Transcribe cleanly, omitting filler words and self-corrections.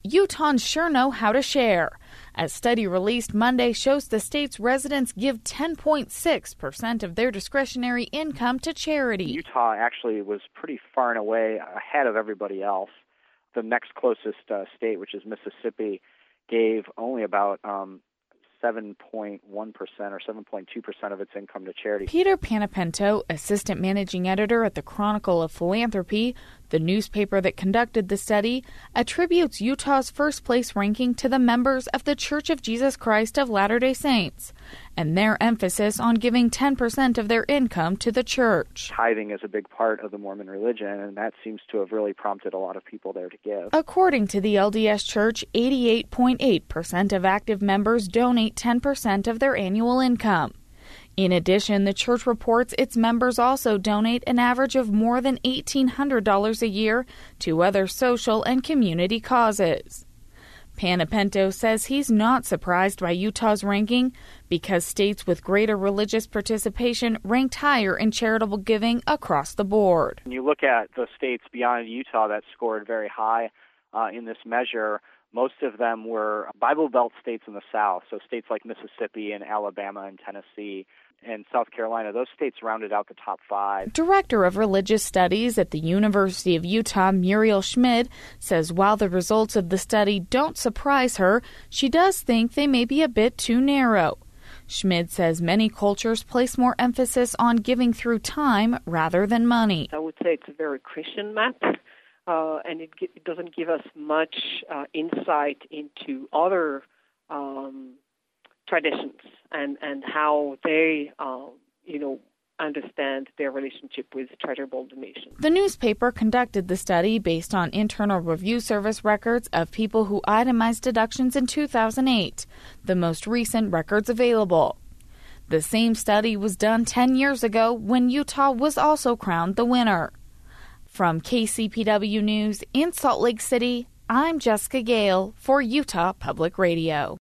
Utahns sure know how to share. A study released Monday shows the state's residents give 10.6% of their discretionary income to charity. Utah actually was pretty far and away ahead of everybody else. The next closest state, which is Mississippi, gave only about 7.1% or 7.2% of its income to charity. Peter Panapento, assistant managing editor at the Chronicle of Philanthropy, the newspaper that conducted the study, attributes Utah's first-place ranking to the members of the Church of Jesus Christ of Latter-day Saints and their emphasis on giving 10% of their income to the church. Tithing is a big part of the Mormon religion, and that seems to have really prompted a lot of people there to give. According to the LDS Church, 88.8% of active members donate 10% of their annual income. In addition, the church reports its members also donate an average of more than $1,800 a year to other social and community causes. Panapento says he's not surprised by Utah's ranking because states with greater religious participation ranked higher in charitable giving across the board. When you look at the states beyond Utah that scored very high in this measure, most of them were Bible Belt states in the South, so states like Mississippi and Alabama and Tennessee and South Carolina. Those states rounded out the top 5. Director of Religious Studies at the University of Utah, Muriel Schmid, says while the results of the study don't surprise her, she does think they may be a bit too narrow. Schmid says many cultures place more emphasis on giving through time rather than money. I would say it's a very Christian map. And it doesn't give us much insight into other traditions and how they, understand their relationship with charitable donations. The newspaper conducted the study based on Internal Review Service records of people who itemized deductions in 2008, the most recent records available. The same study was done 10 years ago when Utah was also crowned the winner. From KCPW News in Salt Lake City, I'm Jessica Gale for Utah Public Radio.